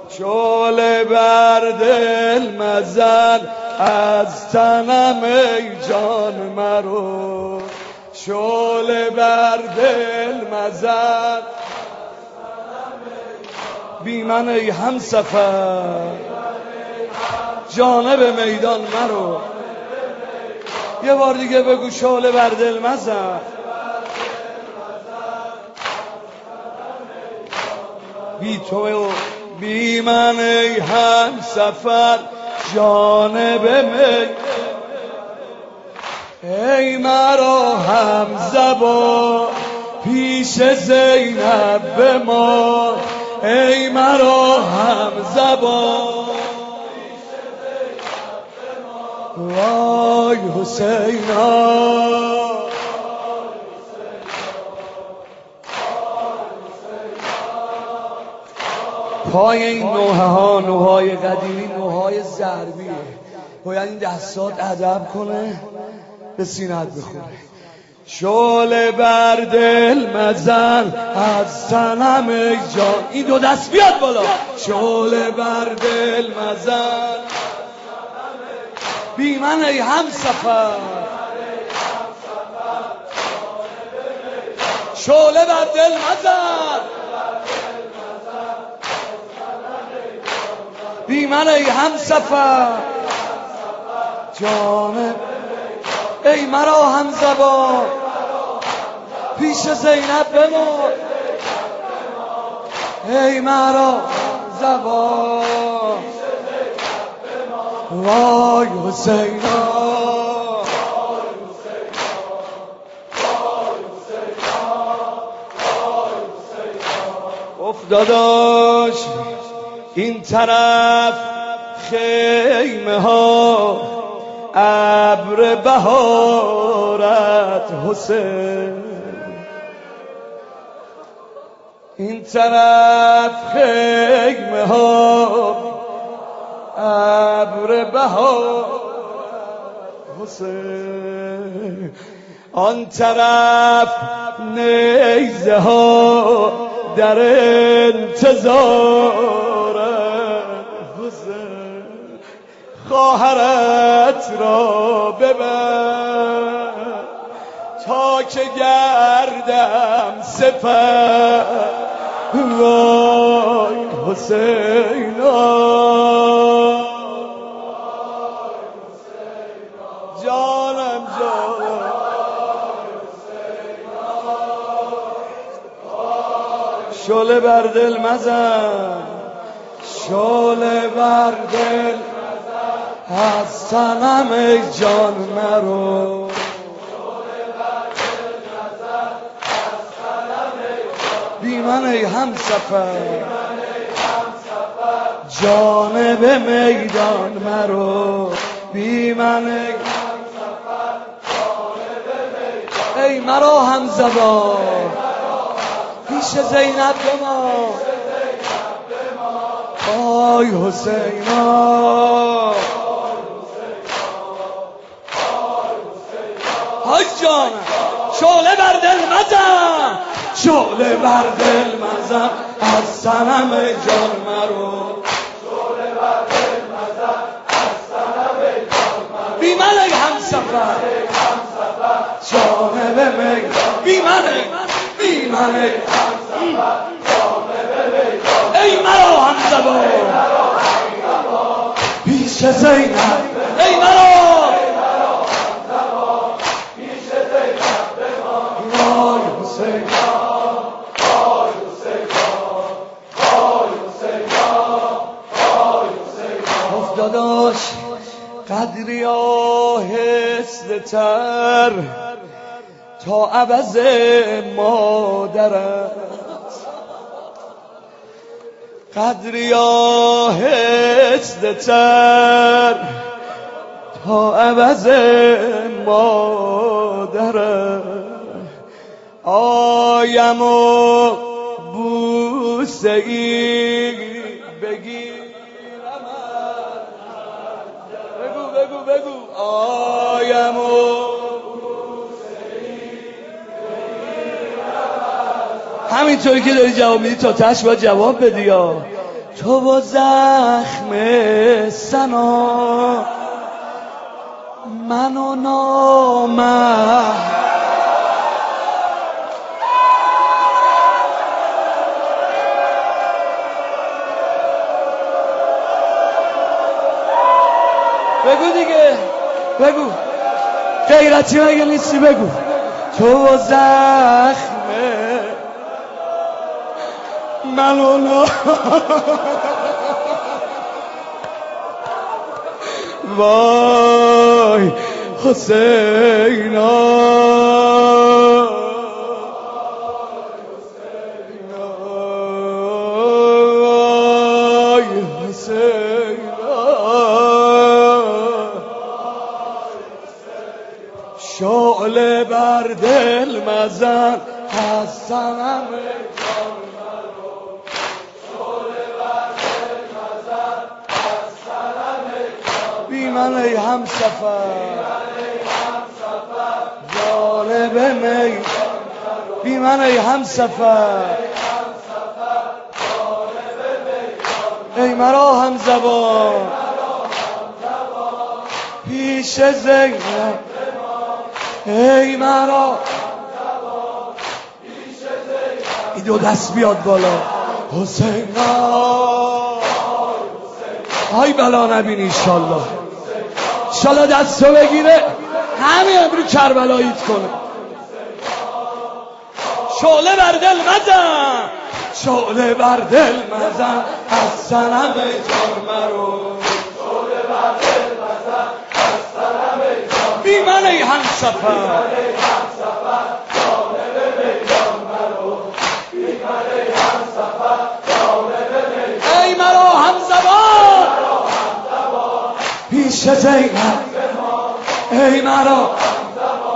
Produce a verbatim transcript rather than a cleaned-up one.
شعله بر دل مزن از تنم ای جان مرو، شعله بر دل مزن بی من ای همسفر جانب میدان مرو. یه بار دیگه بگو شعله بر دل مزن بی تو بی من ای همسفر جانب می ای مرا هم زبان پیش زینب بمان، ای مرا هم زبان وای حسینا. پای این نوحه ها، نوحه های قدیمی، نوحه های ضربیه. باید این دستات ادب کنه، به سینت بخوره. شعله بر دل مزن از تنم ای جان، این دو دست بیاد بالا. شعله بر دل مزن بی من ای همسفر، شعله بر دل مزن بی من ای همسفر جانب ای مرا هم زبان پیش زینب بمان، ای مرا زبان وای حسینا. افتاداش این طرف خیمه ها ابر بهارت حسین، این طرف خیمه ها ابر بهارت حسین، آن طرف نیزه ها در انتظارت حسین، خواهرت را ببر تا که گردم سپر وای حسینا. جانم جانم شعله بر دل مزن، شعله بر دل از تنم ای جان مرو، بی من ای همسفر جانب میدان مرو، بی من ای ای مرا هم زبان پیش زینب بمان، آی حسینا. های جانم شعله بر دل مزن، شعله بر دل مزن از صنم جان مرو، شعله بر دل مزن از صنم جان مرو، بی من ای همسفر جانب میدان، بی من ای بی من ای همسفر جانب میدان، ای مرا همزبان پیش زینب، ای مرا داداش قدری آهسته تر تا عوض مادرت، قدری آهسته تر تا عوض مادرت، آیم و بوسه ای بگیرم، بگو بگو بگو آیم و بوسه ای بگیرم، همینطوری که داری جواب میدی تا تش باید جواب بدی یا تو با زخم سنا منو نامم بگو دیگه بگو غیرتی مگه نیستی بگو تو با زخم منو نامم وای حسینا وای حسینا شعله بر دل مزن از صنم بی من ای هم سفر جانب می بی من ای هم سفر ای مرا هم زبان پیش زینب ای مرا این دو دست بیاد بالا حسینا ای بلا نبینی انشالله انشالله دستو بگیره همین امرو کربلاییت کنه شعله بر دل مزن شعله بر دل مزن از صنم جان مرو شعله بر دل مزن از صنم جان بی من ای هم سفر ای مرا هم زبان پیش زینب ای مرا